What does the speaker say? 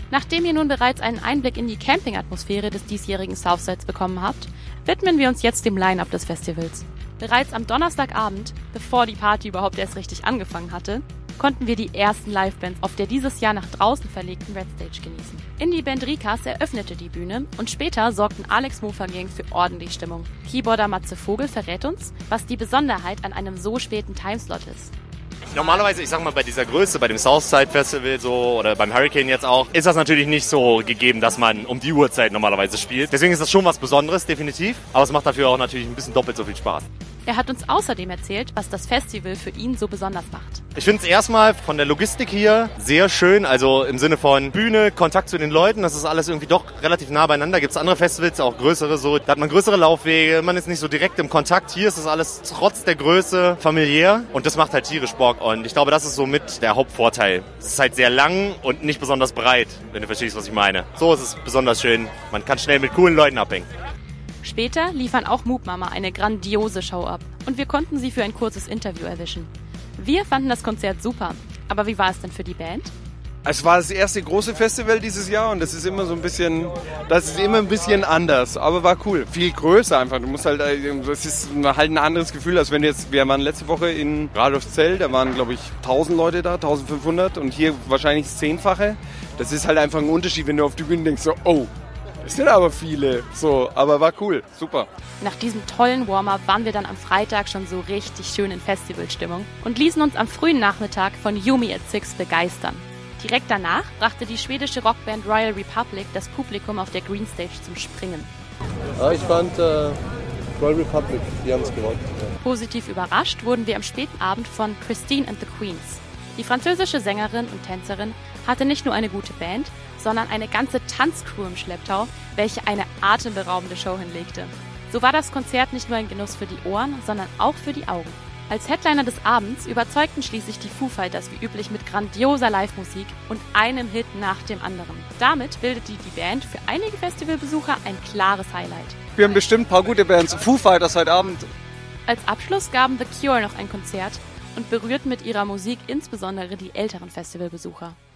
Nachdem ihr nun bereits einen Einblick in die Camping-Atmosphäre des diesjährigen Southsides bekommen habt, widmen wir uns jetzt dem Line-Up des Festivals. Bereits am Donnerstagabend, bevor die Party überhaupt erst richtig angefangen hatte, konnten wir die ersten Livebands auf der dieses Jahr nach draußen verlegten Red Stage genießen. Indie-Band Rikas eröffnete die Bühne und später sorgten Alex Mofer Gang für ordentlich Stimmung. Keyboarder Matze Vogel verrät uns, was die Besonderheit an einem so späten Timeslot ist. Normalerweise, ich sag mal, bei dieser Größe, bei dem Southside Festival so oder beim Hurricane jetzt auch, ist das natürlich nicht so gegeben, dass man um die Uhrzeit normalerweise spielt. Deswegen ist das schon was Besonderes, definitiv. Aber es macht dafür auch natürlich ein bisschen doppelt so viel Spaß. Er hat uns außerdem erzählt, was das Festival für ihn so besonders macht. Ich finde es erstmal von der Logistik hier sehr schön, also im Sinne von Bühne, Kontakt zu den Leuten, das ist alles irgendwie doch relativ nah beieinander. Gibt es andere Festivals, auch größere so, da hat man größere Laufwege, man ist nicht so direkt im Kontakt. Hier ist das alles trotz der Größe familiär und das macht halt tierisch Bock und ich glaube, das ist so mit der Hauptvorteil. Es ist halt sehr lang und nicht besonders breit, wenn du verstehst, was ich meine. So ist es besonders schön, man kann schnell mit coolen Leuten abhängen. Später liefern auch Moop Mama eine grandiose Show ab und wir konnten sie für ein kurzes Interview erwischen. Wir fanden das Konzert super, aber wie war es denn für die Band? Es war das erste große Festival dieses Jahr und das ist immer ein bisschen anders, aber war cool. Viel größer einfach, du musst halt, das ist halt ein anderes Gefühl, als wenn wir waren letzte Woche in Radolfzell, da waren glaube ich 1000 Leute da, 1500 und hier wahrscheinlich das 10-fache. Das ist halt einfach ein Unterschied, wenn du auf die Bühne denkst, so, oh. Es sind aber viele, so, aber war cool, super. Nach diesem tollen Warm-up waren wir dann am Freitag schon so richtig schön in Festivalstimmung und ließen uns am frühen Nachmittag von Yumi at Six begeistern. Direkt danach brachte die schwedische Rockband Royal Republic das Publikum auf der Green Stage zum Springen. Ja, ich fand Royal Republic, die haben es gerockt. Ja. Positiv überrascht wurden wir am späten Abend von Christine and the Queens. Die französische Sängerin und Tänzerin hatte nicht nur eine gute Band, sondern eine ganze Tanzcrew im Schlepptau, welche eine atemberaubende Show hinlegte. So war das Konzert nicht nur ein Genuss für die Ohren, sondern auch für die Augen. Als Headliner des Abends überzeugten schließlich die Foo Fighters wie üblich mit grandioser Live-Musik und einem Hit nach dem anderen. Damit bildete die Band für einige Festivalbesucher ein klares Highlight. Wir haben bestimmt ein paar gute Bands, Foo Fighters heute Abend. Als Abschluss gaben The Cure noch ein Konzert und berührten mit ihrer Musik insbesondere die älteren Festivalbesucher.